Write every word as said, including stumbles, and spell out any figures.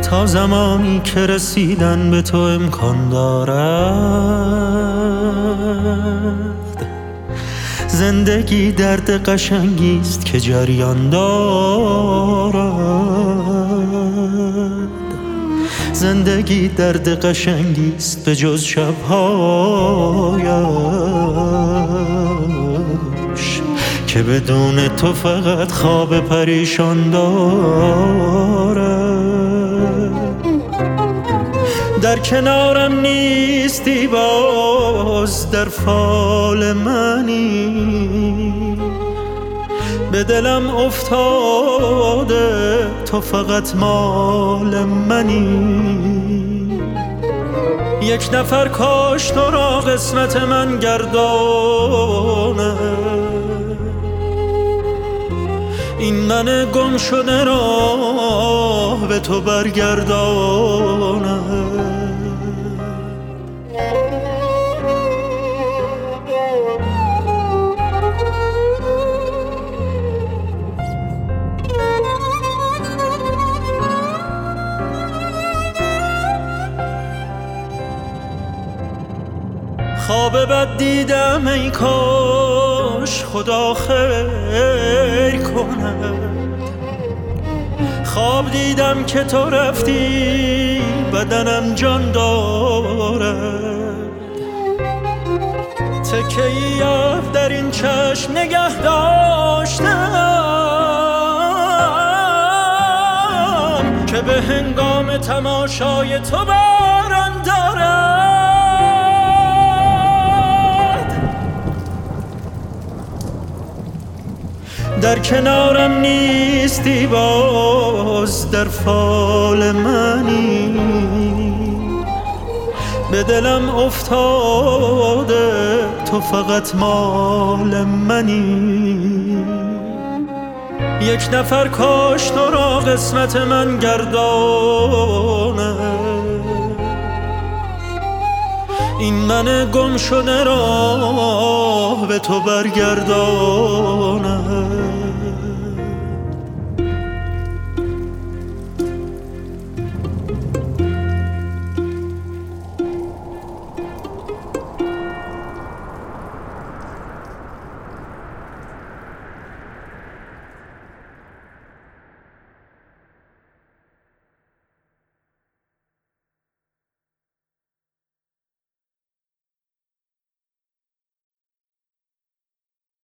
تا زمانی که رسیدن به تو امکان دارد. زندگی درد قشنگیست که جریان دارد. زندگی درد قشنگیست به جز شبهایش که بدون تو فقط خواب پریشان دارد. در کنارم نیستی باز در فال منی، به دلم افتاده تو فقط مال منی. یک نفر کاش تو را قسمت من گردانه، این من گم شده را به تو برگردانه. خواب بد دیدم ای کاش خدا خیر کنه. خواب دیدم که تو رفتی بدنم جان دارد. تکه‌ای آب در این چشم نگه داشتم که به هنگام تماشای تو باران دارد. در کنارم نیستی باز در فال منی، به دلم افتاده تو فقط مال منی. یک نفر کاش تو را قسمت من گردانه، این من گم شده را به تو برگردانه.